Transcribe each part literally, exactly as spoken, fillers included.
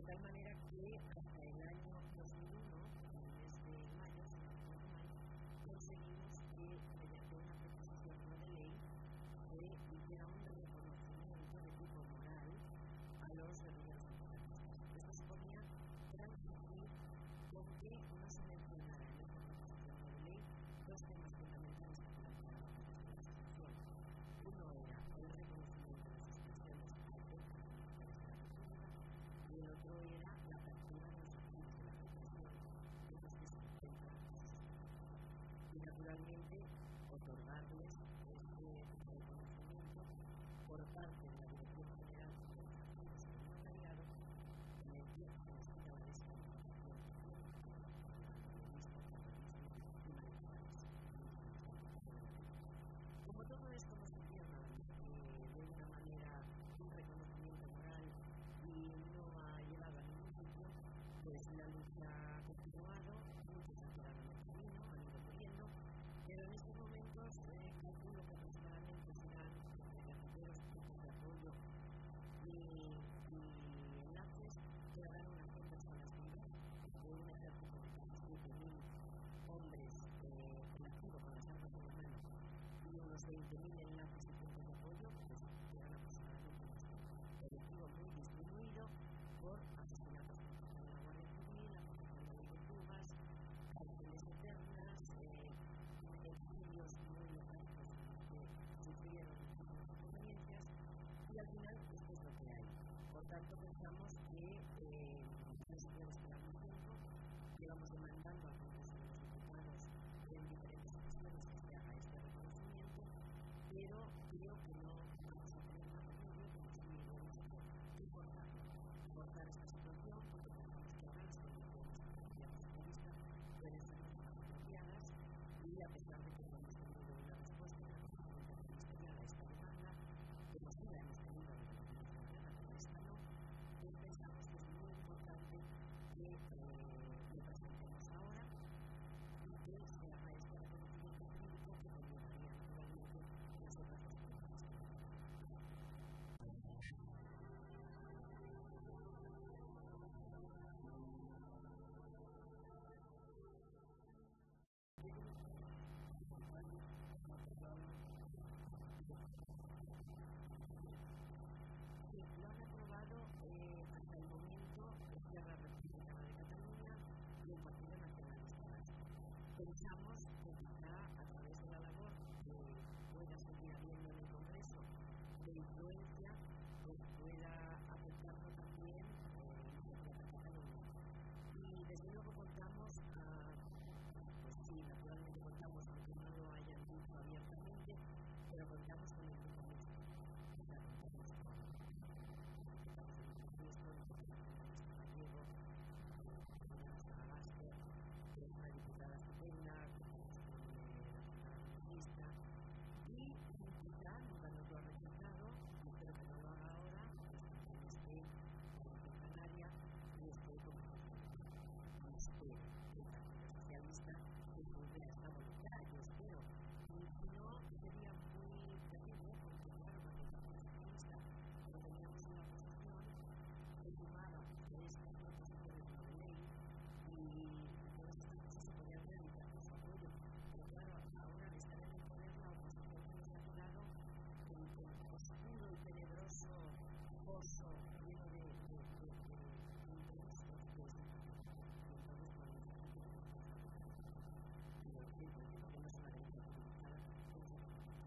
tal manera que hasta el año dos mil uno, en el mes de mayo, si no recuerdo mal, conseguimos que mediante una proposición no de ley se hiciera un reconocimiento de tipo moral a los guerrilleros antifascistas. Esto suponía transigir con que no se mencionara en esta proposición no de ley dos temas fundamentales que planteaba la Constitución. Uno era el reconocimiento de sus pensiones a efectos de la República y el otro era la apertura de los archivos de la represión de los que se encuentran y naturalmente otorgarles este reconocimiento por parte de la Dirección General de los Archivos y del Notariado en el que se necesita la descalificación de terrorismo, terrorismo y malhechores. Como todo esto nos funciona eh, de una manera, un reconocimiento moral y no ha llegado a ningún sitio, pues la lucha ha continuado, muchos han quedado en el camino, han ido muriendo, pero en estos momentos eh, calculo que aproximadamente serán entre guerrilleros, grupos de apoyo y, y enlaces que darán unas cien personas vivas de un ejército de casi siete mil hombres eh, en activo con las armas en la mano y unos veinte mil enlaces y puntos de apoyo, pues serán aproximadamente unos cien. Colectivo muy disminuido por asesinatos que pasan en la Guardia Civil, aplicación de ley de fugas, cárceles eternas, eh, exilios muy nefastos que sufrieron muchísimas inconveniencias y al final esto es lo que hay. Por tanto, pensamos que eh, no se puede esperar más tiempo, que vamos demandando al Congreso de los Diputados en diferentes ocasiones que se haga este reconocimiento, pero creo que no vamos a tener más remedio que conseguir un hecho y forzarlo, forzar esta situación, porque pensamos que ahora las condiciones para el gobierno socialista pueden ser mucho más apropiadas y a pesar de que no hemos tenido una respuesta de la Comisión Interministerial a esta demanda, como sí la hemos tenido a nivel internacional, pero esta no, pues pensamos que es muy importante que eh, lo presentemos ahora y que se haga este reconocimiento jurídico que conllevaría naturalmente las otras dos preguntas. Sí, lo han aprobado eh, hasta el momento Esquerra Republicana de Cataluña y el Partido Nacionalista Vasco. Pensamos que quizá a través de la labor que pueda seguir habiendo en el Congreso de influencia, pues pueda afectarlo también eh, Iniciativa per Catalunya. Y desde luego contamos a, pues sí, naturalmente contamos, aunque no lo hayan dicho abiertamente, pero contamos con el grupo mixto. O sea, contamos con diputados de Núcleo Mixto, el Partido Nacionalista Gallego, la señora Sara Vázquez, que es una diputada estupenda, que corresponde a la Cámara Comunista, y quizá nunca nos lo ha rechazado, y espero que no lo haga ahora, pues también esté como Canaria y esté como socialista. Y espero que el Partido Socialista incluya esta voluntad, yo espero. Y si no, sería muy terrible, porque claro, cuando el Partido Socialista lo teníamos en la oposición, se sumaba de estas proposiciones no de ley y todas estas cosas se podían realizar con su apoyo. Pero claro, ahora de estar en el poder, la oposición se nos ha quedado en el oscuro y tenebroso pozo lleno de, de, de, de, de imprevistos que es el Partido Socialista. Y entonces, bueno, mucha gente tiene responsabilidad. Y lo que digo, digo que no es una derecha utilizada con su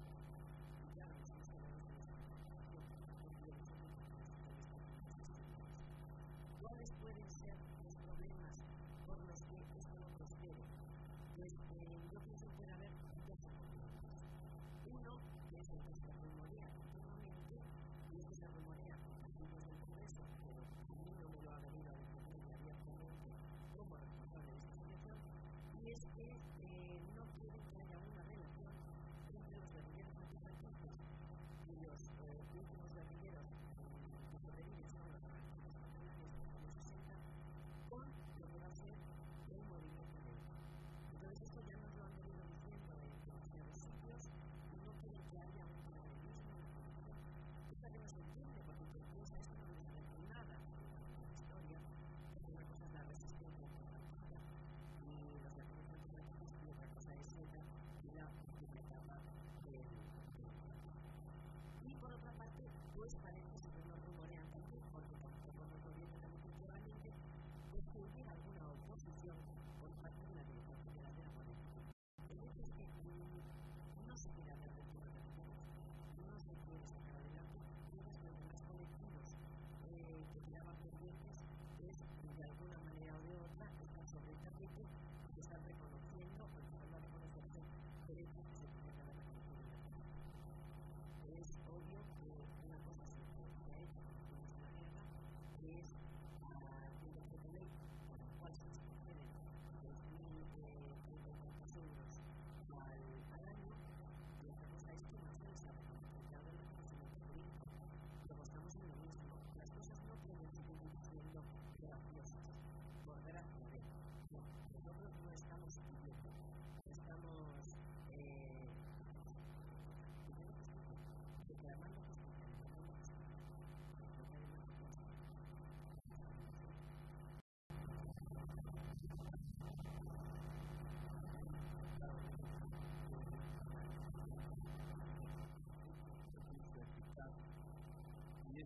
y claro, nos hemos quedado sin esa representación, porque nosotros los socialistas tenemos experiencia. ¿Cuáles pueden ser los problemas por los que esto no prospere? Pues eh, yo pienso que puede haber dos problemas. Uno, que es el que se rumorea continuamente, y es que se rumorea aquí desde el Congreso, pero a mí no me lo ha venido a decir nadie abiertamente como responsable de esta situación, y es que eh, no quieren que haya una relación entre los guerrilleros antifascistas y los eh, últimos guerrilleros que sobreviven son los anarquistas populares de los años sesenta con lo que va a ser el movimiento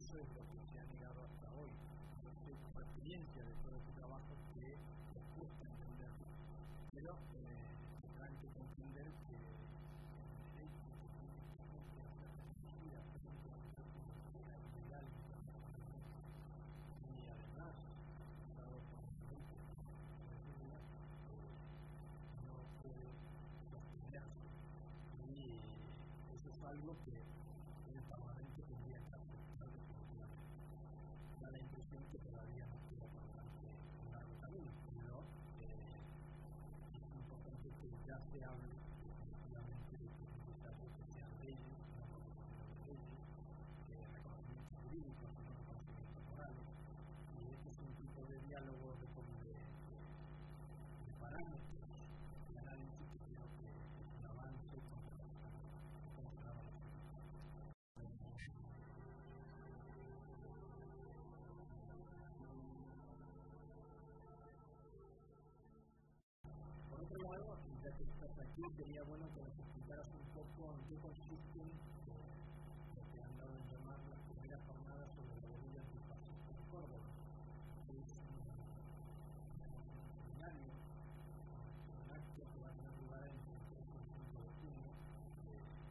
eso es lo que se ha negado hasta hoy. Entonces, por experiencia de todo este trabajo que les cuesta entender, pero eh, tendrán que comprender que el derecho que tiene que ser protegida frente a la frontera ilegal y además dado por el derecho no puede sostenerse, y eso es algo que el Parlamento tendría que aceptar definitivamente. Da la impresión que todavía no queda por delante un largo camino, pero eh, es importante que ya se hable definitivamente de que es necesario que sean leyes, no proposiciones de leyes, eh, reconocimientos jurídicos, no reconocimientos morales, y este es un tipo de diálogo de, de, de parámetros y análisis que creo que es un avance con relación a cómo se daba la Por otro lado, ya que estás aquí, sería bueno que nos explicaras un poco en qué consisten eh, lo que han dado en llamar las primeras jornadas sobre la guerrilla antifascista en Córdoba. Es un seminario, un acto que va a tener lugar entre el tres y el cinco de junio de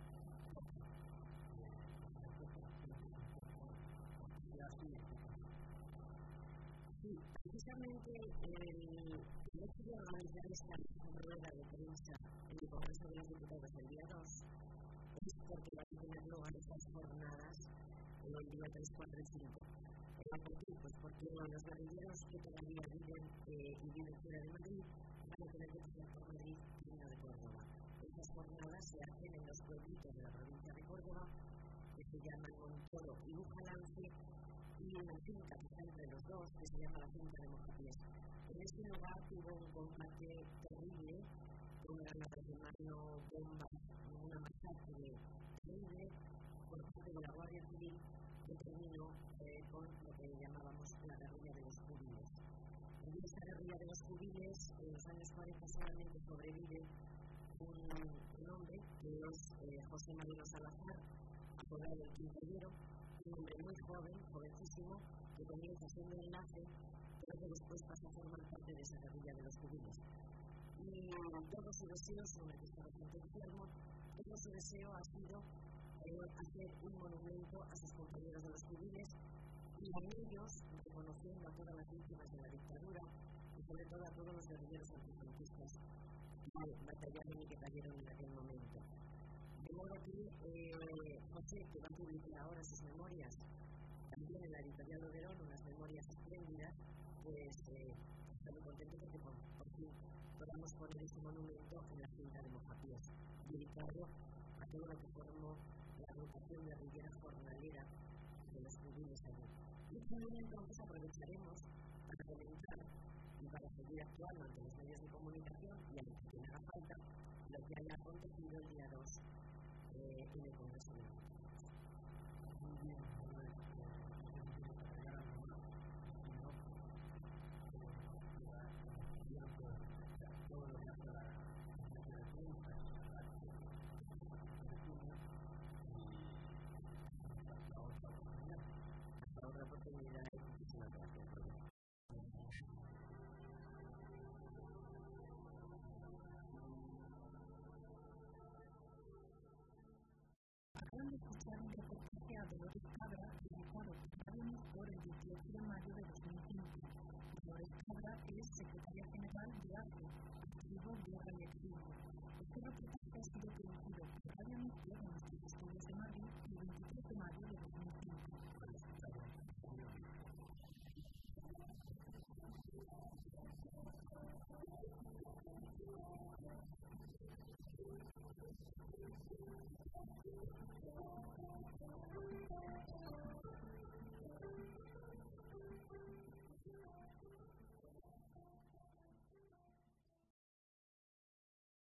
Sí, precisamente el hecho de organizar esta rueda de prensa en el Congreso de los Diputados el día dos es porque van a tener lugar estas jornadas el día tres, cuatro y cinco. ¿Por qué? Pues porque los guerrilleros que todavía viven eh, y viven fuera de Madrid van a tener que pasar por Madrid camino de Córdoba. Estas jornadas se hacen en los pueblitos de la provincia de Córdoba, que se llaman Montoro y Bujalance, y una finca que está entre los dos, que se llama la finca de Mojapiés. En este lugar hubo un combate terrible, con una mano bomba, una masacre terrible por parte de la Guardia Civil, que terminó eh, con lo que llamábamos la guerrilla de los júbiles. En esta guerrilla de los júbiles, en los años cuarenta solamente sobrevive un, un hombre, que es eh, José Marino Salazar, apodado el Quinceañero, un hombre muy joven, jovencísimo, que comienza siendo enlace, pero que después pasa a formar parte de esa guerrilla de los júbiles. Y todo su deseo, sobre que está bastante enfermo, todo su deseo ha sido eh, hacer un monumento a sus compañeros de los júbiles y a ellos, reconociendo a todas las víctimas de la dictadura y sobre todo a todos los guerrilleros antifranquistas que batallaron y que cayeron en aquel momento. De modo que eh, José, que va a publicar ahora sus memorias, también en la editorial Oberón, unas memorias espléndidas, pues eh, está muy contento porque por, por fin podamos poner ese monumento en la finca de Mojapiés, dedicado a todo lo que formó la agrupación guerrillera jornalera de los judíos allí. Y también entonces aprovecharemos para comentar y para seguir actuando ante los medios de comunicación y ante quien haga falta lo que haya acontecido el día dos eh, en el Congreso de los Diputados. Muy bien, pues eh, no sé si quieres agregar algo más, si no, queda tiempo de todo lo que hace la conferencia de prensa y el acto de junio, y hasta otra oportunidad. Hasta otra oportunidad y muchísimas gracias. Acaban de escuchar un reportaje a Dolores Cabra, publicado por Radio Néstor el dieciocho de mayo de dos mil quince. Dolores Cabra es secretaria general de ARRE, Archivo Guerra y Exilio. Este reportaje ha sido producido por Radio Néstor en nuestros estudios de Madrid el veintitrés de mayo de dos mil quince. Thank you.